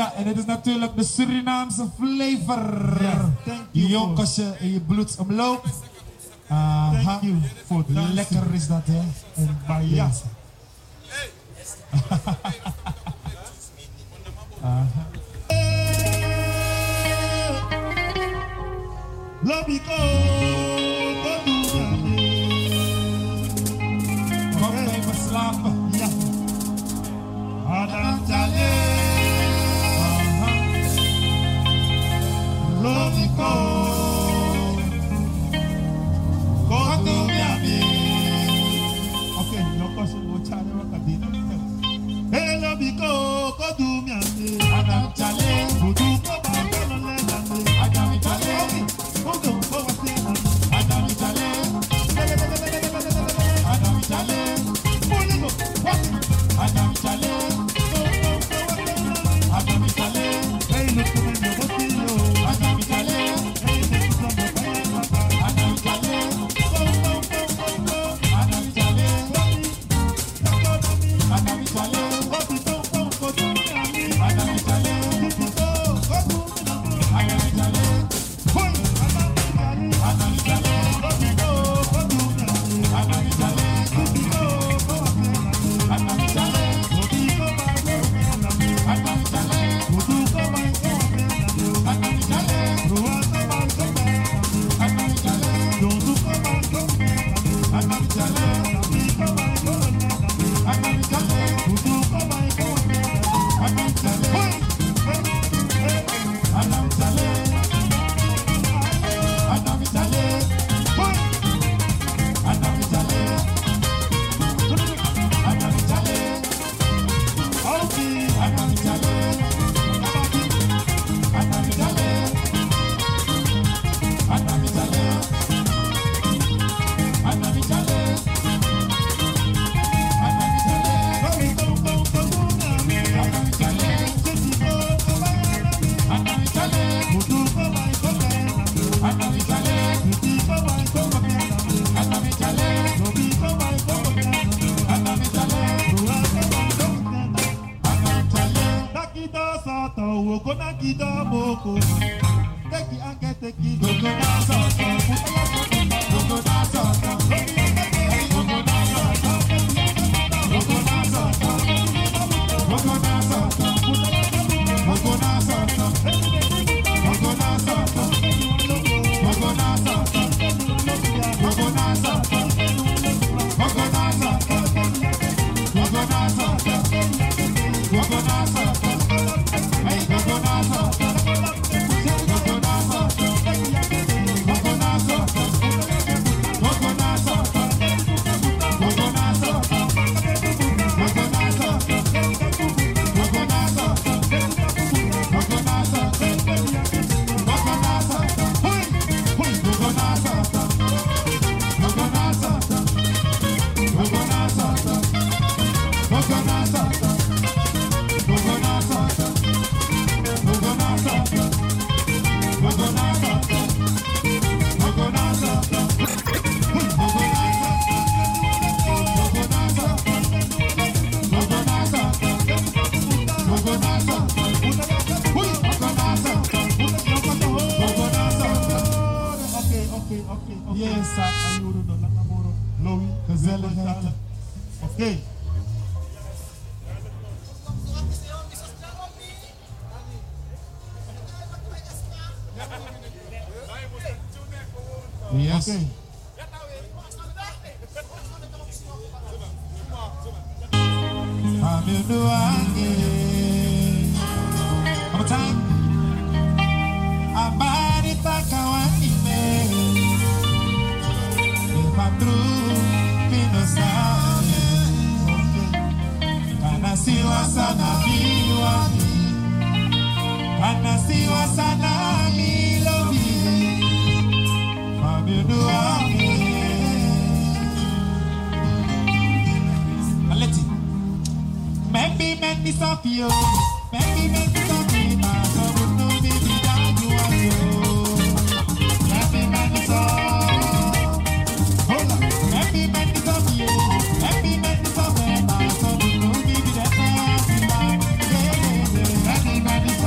Ja, en het is natuurlijk de Surinaamse flavor. Ja, thank you. Jong als je in je bloedsomloop. Thank you for dancing. Lekker is dat, hè? En Bahia. Lobiko, kom even slapen. Ja. Adam Jale. Lobiko, go to Miami. Okay, your question will challenge what I did. Hey, Lobiko, go to Miami. Adam Jale. Go to Miami. Adam Jale. Go to Miami. Adam Jale. Adam Jale. Adam Jale. Adam Jale. Hey, look to me, go to you. Adam Jale. Hey, look to me, Adam Jale. Adam Jale. Adam Jale. Okay. Yes. Okay. One time. Abari pakawani me. If I'm through, me no stop. Anasiwa sana miwani. Anasiwa sana milovi. Mabiduani. Aleti. Maybe make this up you. Maybe make this up me. So would no be that you are you. Maybe make this up. Hold on. Maybe make this up you. Maybe make this up me. So would no be that you are. Maybe make this up.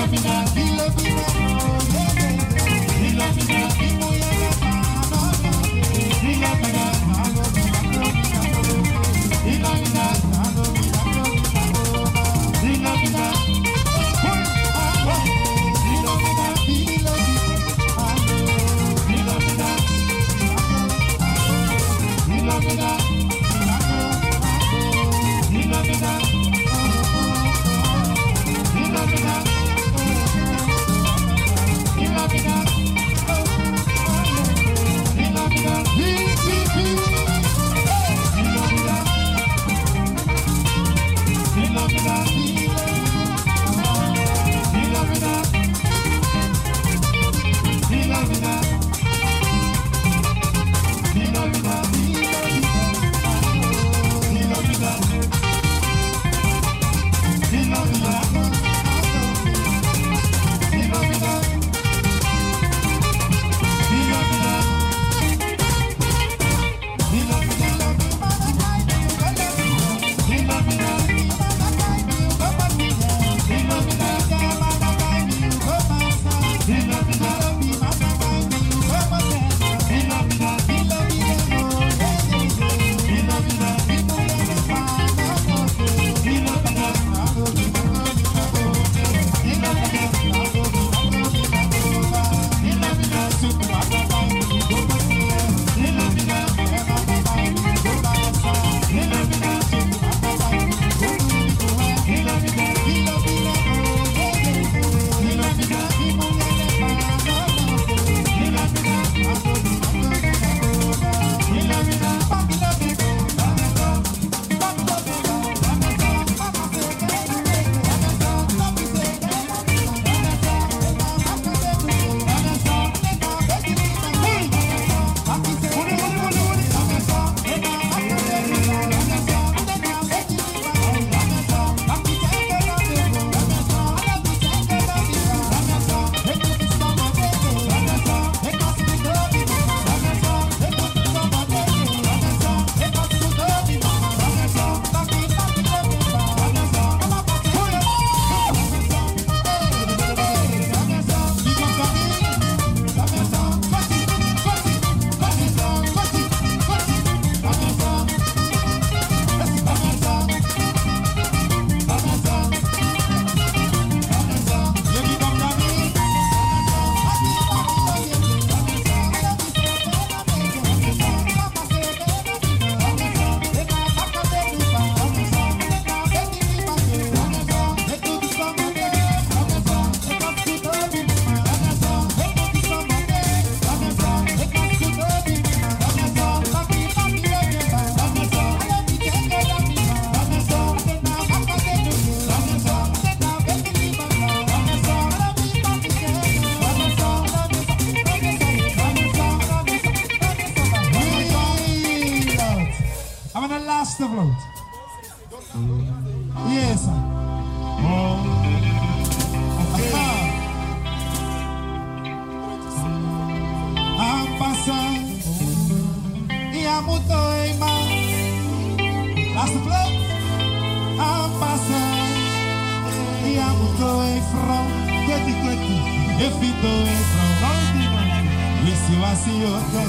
the float. Yes, sir. Last the float. If we do it from we see what see you go.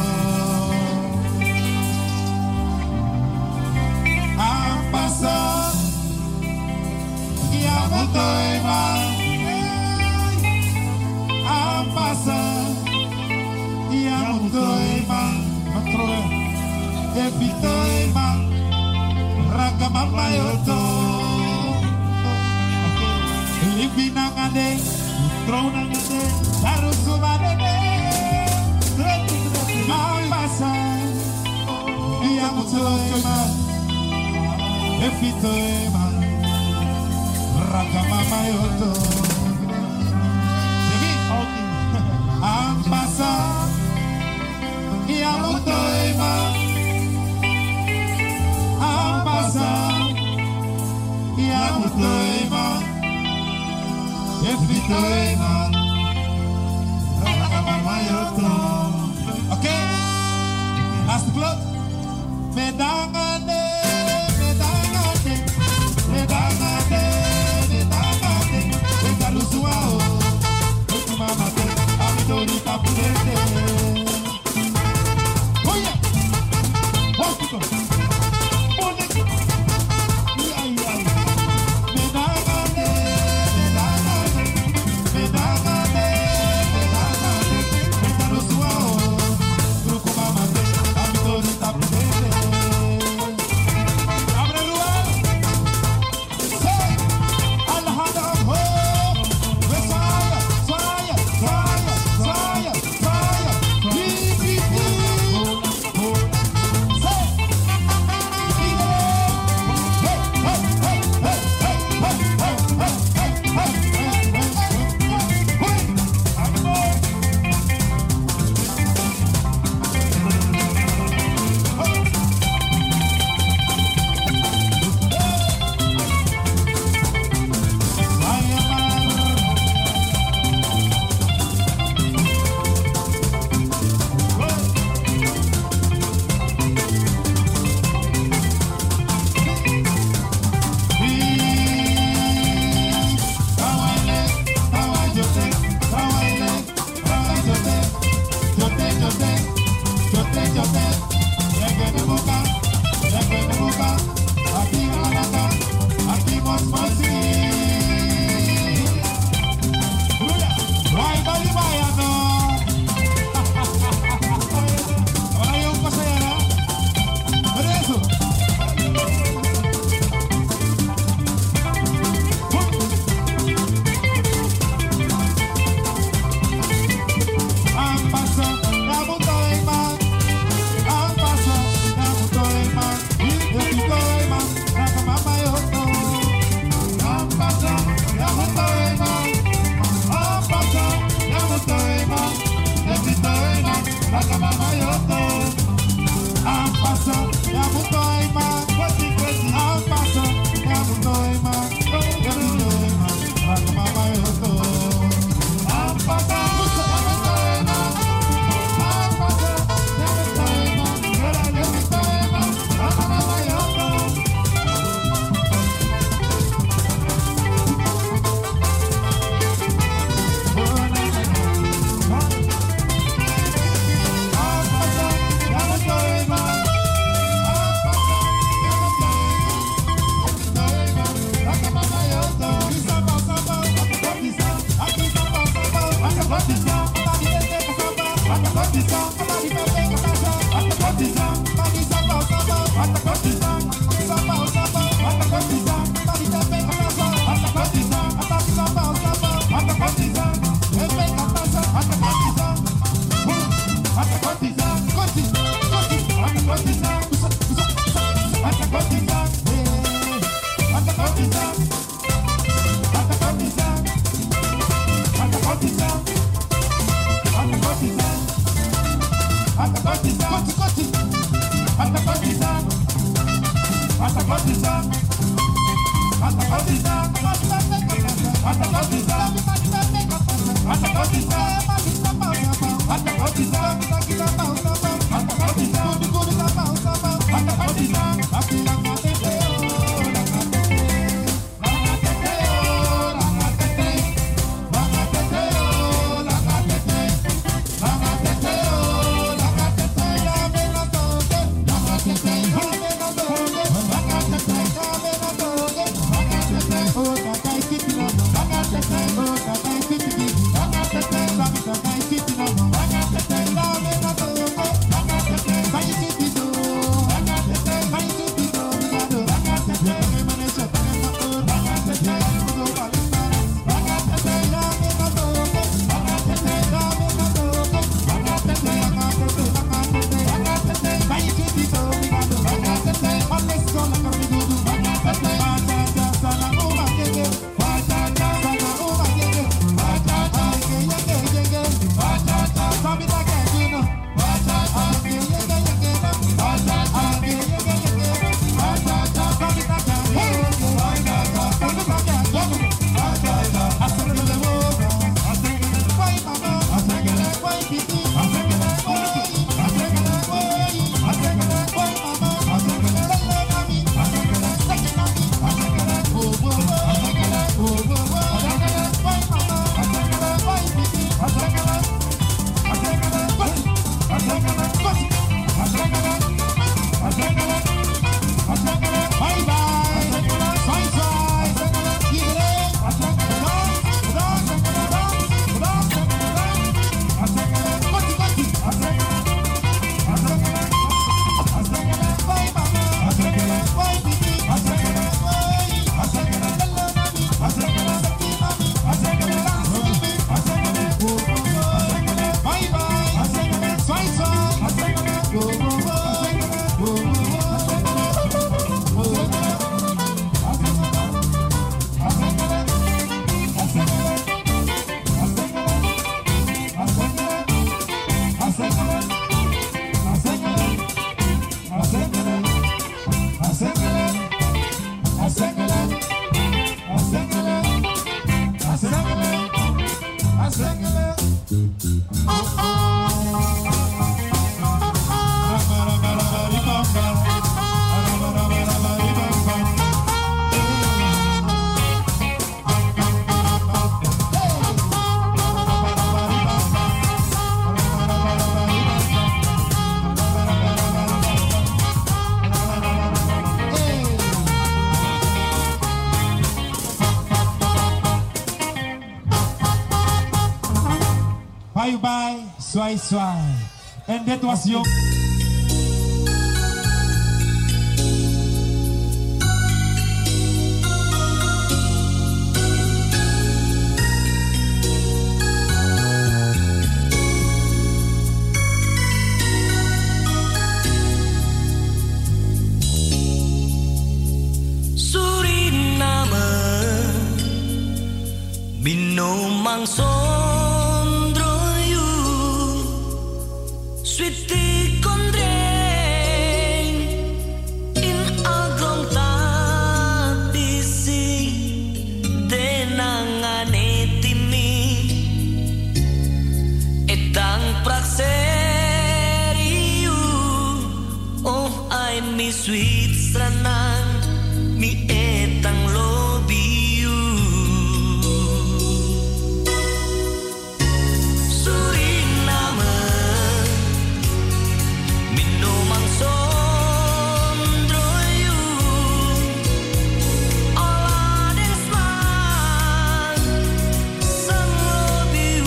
Okay, last the clock. Medangade, Bye bye, swai swai. And that was your... Suriname Binomang sondroyu Sweetie kondreng In agrong tabisi Denangane timi Etang prakseriu Oh I miss sweet stranang Mi etang lobiu Suriname Minumang sondroyu Ola desman Sang lobiu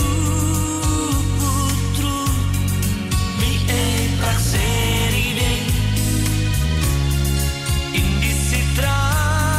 putru Mi prakseri deng Indi sitra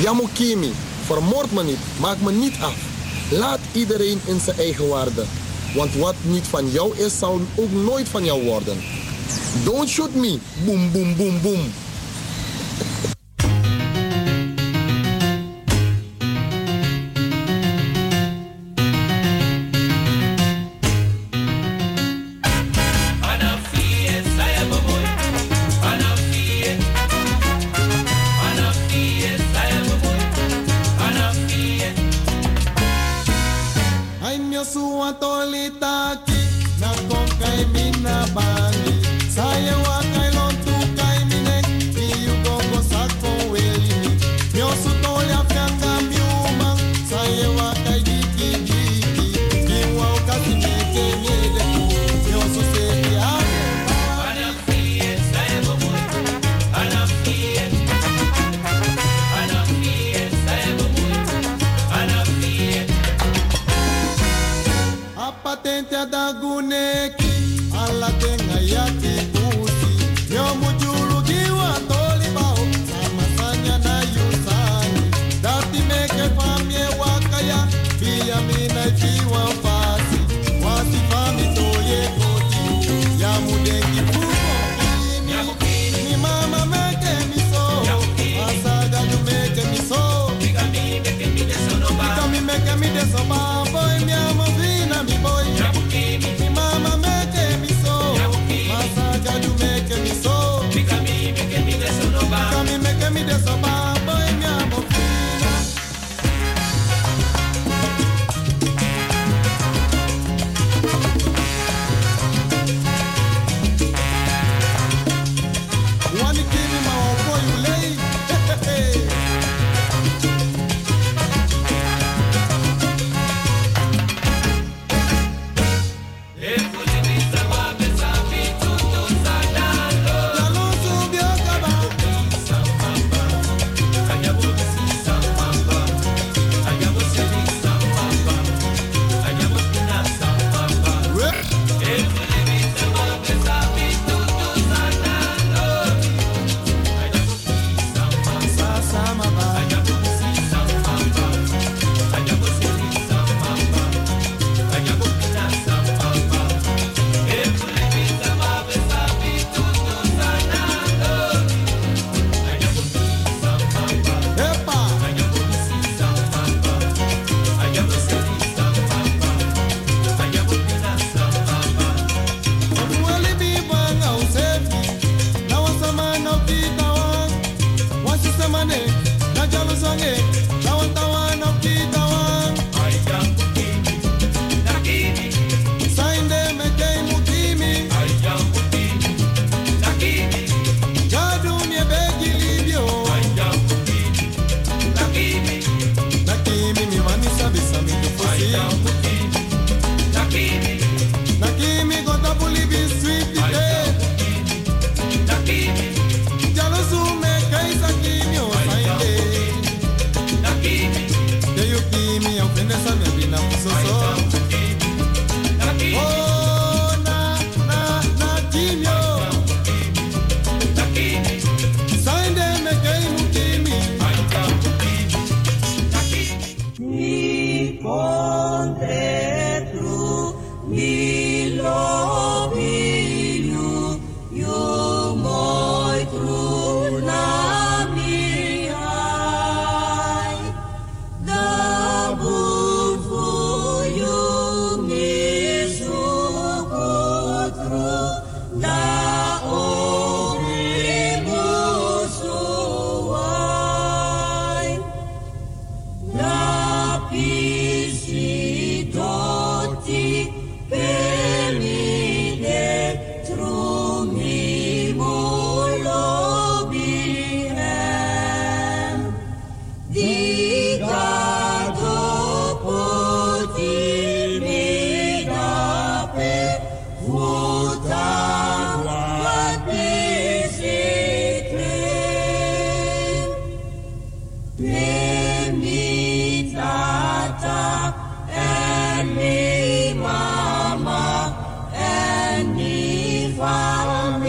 Yamukimi, vermoord me niet, maak me niet af. Laat iedereen in zijn eigen waarde. Want wat niet van jou is, zal ook nooit van jou worden. Don't shoot me, boom, boom, boom, boom.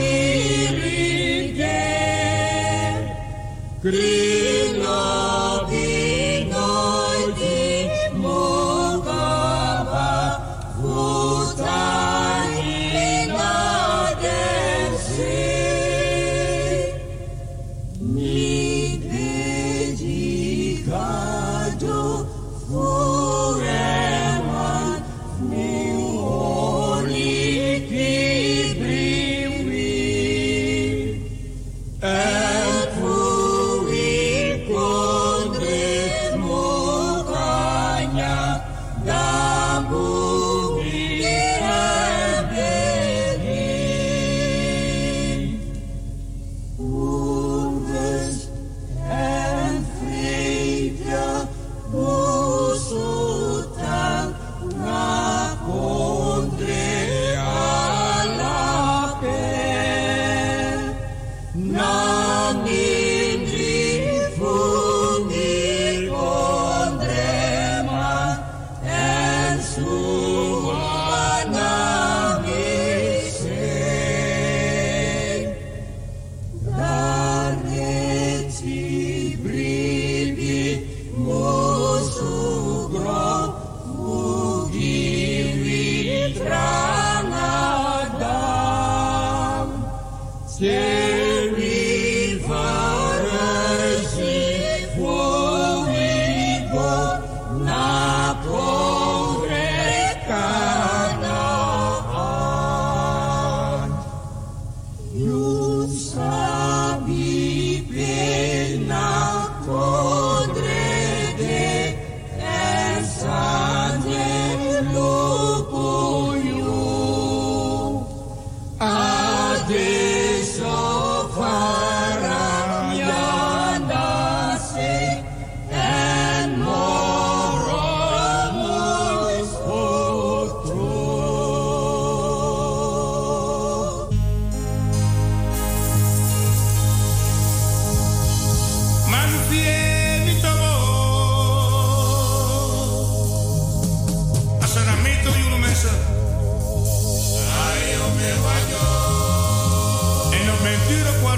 King of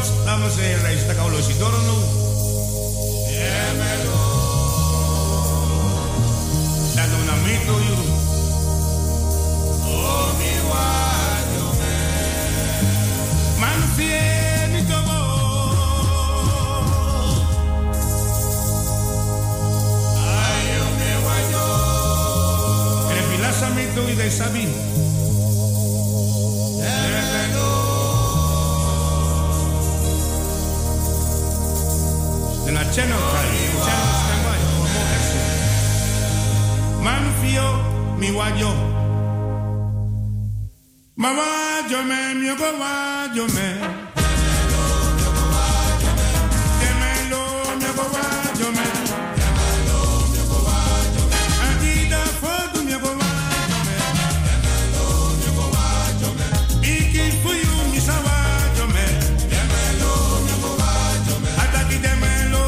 vamos a ir a esta caulo si doro no. Dando un amito yo. Oh, mi guayo me. Man fiel mi tobo. Ay, yo me guayo. Crepilas amito y de sabi. Channel standby for more action. Man fio mi wajo. Mama jo me mi go wajo me. Demelo mi go wajo me. Adida fodu mi go wajo me. Iki fuyu mi sawajo me. Ataki demelo.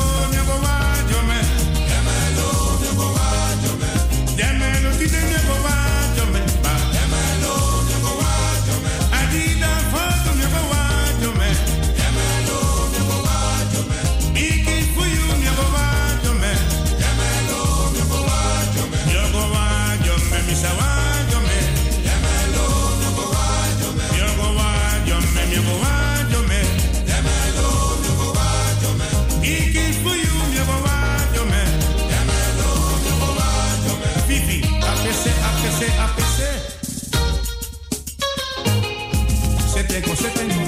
Se tengo.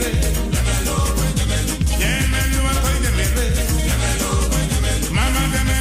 Mama,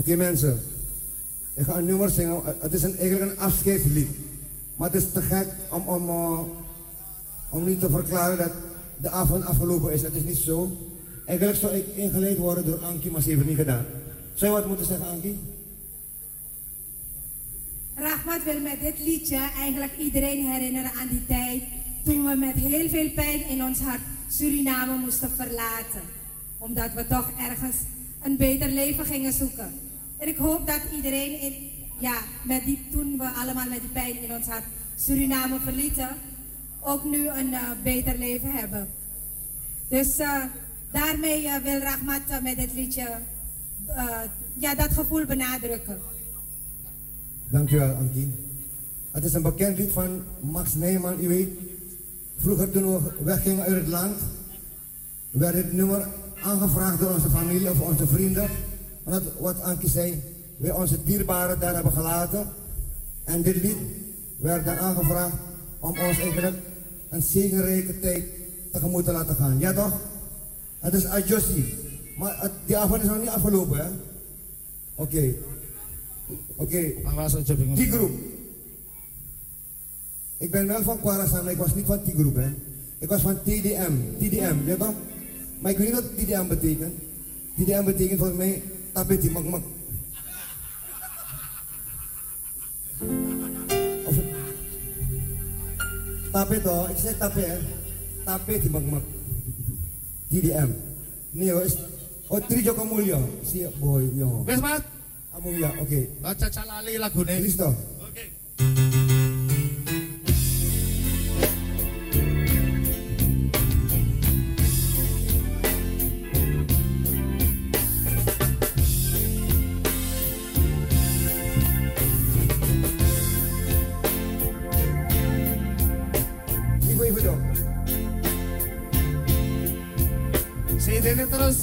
Oké, mensen, ik ga een nummer zingen. Het is eigenlijk een afscheidslied. Maar het is te gek om niet te verklaren dat de avond afgelopen is. Het is niet zo. Eigenlijk zou ik ingeleid worden door Ankie, maar ze heeft het niet gedaan. Zou je wat moeten zeggen, Ankie? Rahmat wil met dit liedje eigenlijk iedereen herinneren aan die tijd toen we met heel veel pijn in ons hart Suriname moesten verlaten. Omdat we toch ergens een beter leven gingen zoeken. En ik hoop dat iedereen, toen we allemaal met die pijn in ons hart Suriname verlieten, ook nu een beter leven hebben. Dus daarmee wil Rahmat met dit liedje dat gevoel benadrukken. Dankjewel, Ankie. Het is een bekend lied van Max Nijman, u weet. Vroeger toen we weggingen uit het land, werd dit nummer aangevraagd door onze familie of onze vrienden. Omdat, wat Ankie zei, wij onze dierbaren daar hebben gelaten. En dit lied werd dan aangevraagd om ons eigenlijk een zegenrijke tijd tegemoet te laten gaan. Ja toch? Het is adjustie. Maar die avond is nog niet afgelopen, hè? Oké. Die groep. Ik ben wel van Kwarasan, maar ik was niet van die groep, hè. Ik was van TDM. TDM, ja toch? Maar ik weet niet wat TDM betekent. TDM betekent volgens mij tapeti makmak. Of tapet toch? Ik zeg tapet, hè. Tapeti makmak. TDM. Nee hoor, Trijo Kamulyo. Zie je, boy, jongen. Wes Mat? Amulya, oké. Baca calali lagu nih. Listo. Oke. Ibu-ibu dong. Sini terus.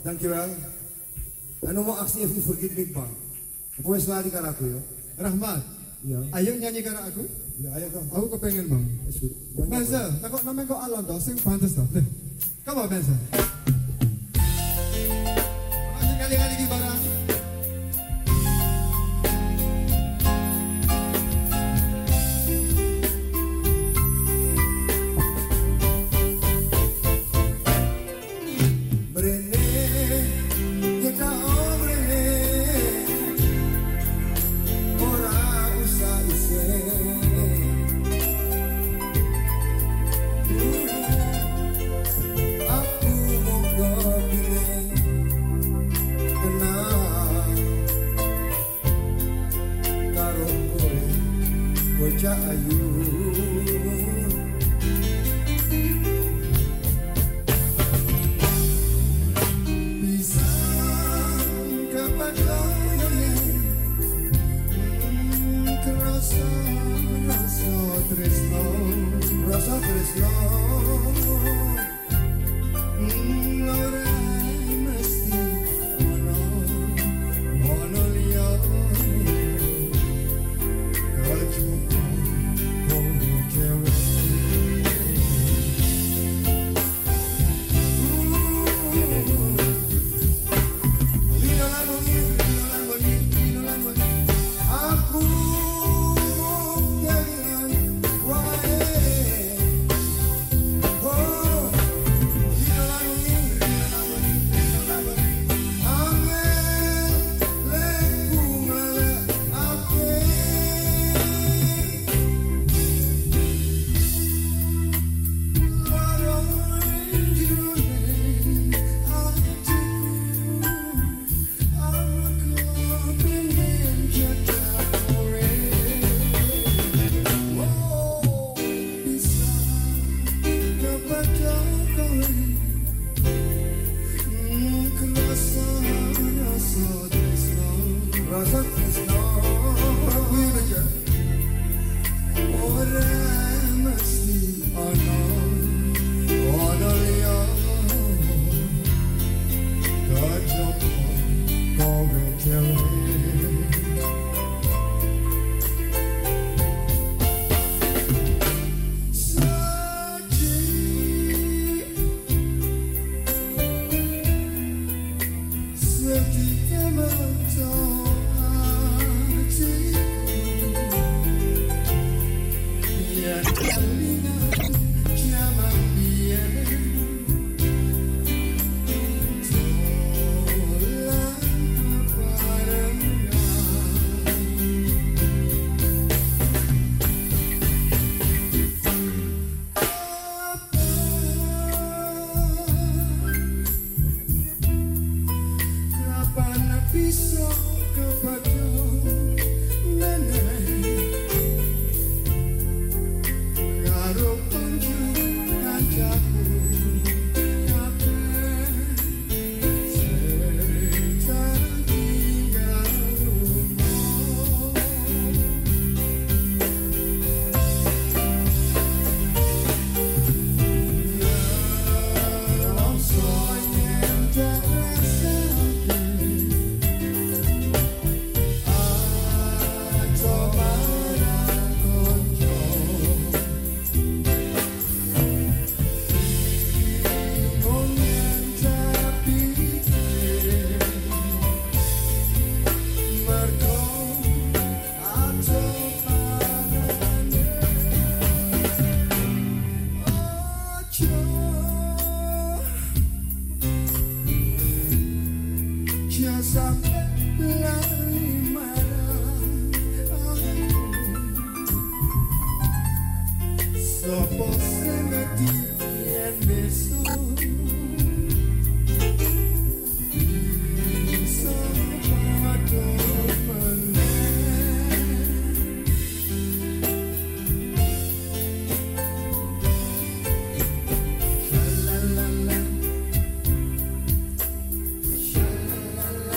Dankjewel. En om actie even vergeet niet bang. Apa wis lari karo aku yo? Rahmat, Iya. ayo nyanyi karo aku. Ya ayo toh. Aku kepengen bang. Wis goed. Benzel, takut namanya kok alon toh, sing pantes toh. Come on Benzel. Masih kali-kali di barang. Brene, kita obrene, ora usah isen. Aku mau kepilih kenal karo kowe, bocah ayu. Bisa kepadanya kerasa rasa tresno ora mesti ono liya kajupku kowe cewek. Aku jangan wae. Oh, Rasa tresno ora mesti ono liya kajupku kowe cewek. Sedih mentok hatiku, biar ingat zaman biyen. Tolak kapan bisa kepada meneh karo panjenengan kancaku kabeh setan tinggal rumah. Jangan sampai lari marah aku. Sopo sing ngerti yen besok bisa padha meneh. Shalalala, shalalala.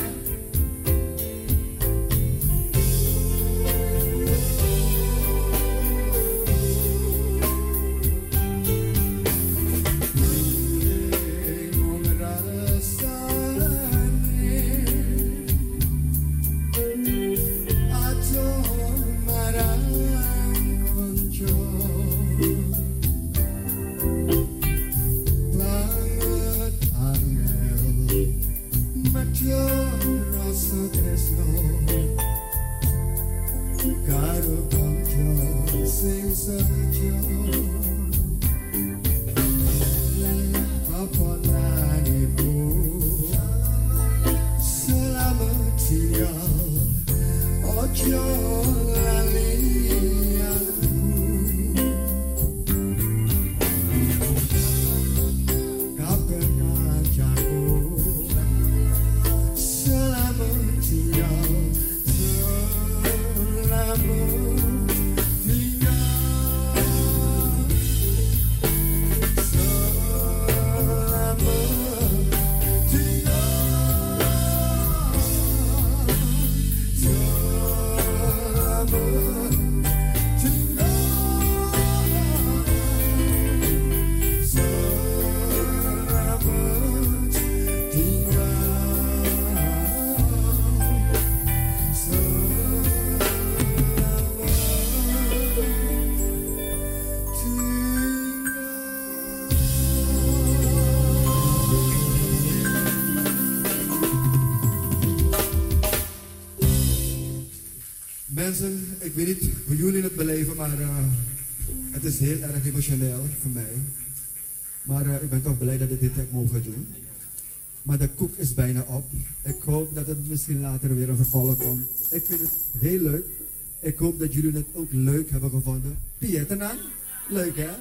Mensen, ik weet niet hoe jullie het beleven, maar het is heel erg emotioneel voor mij. Maar ik ben toch blij dat ik dit heb mogen doen. Maar de koek is bijna op. Ik hoop dat het misschien later weer een vervolg komt. Ik vind het heel leuk. Ik hoop dat jullie het ook leuk hebben gevonden. Pieternan, leuk hè?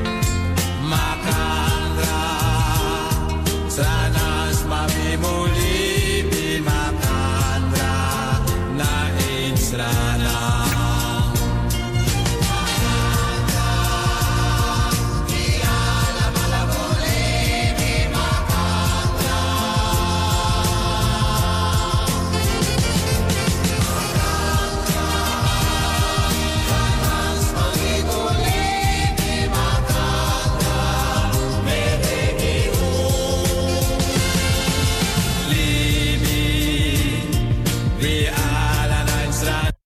Sanas mami muli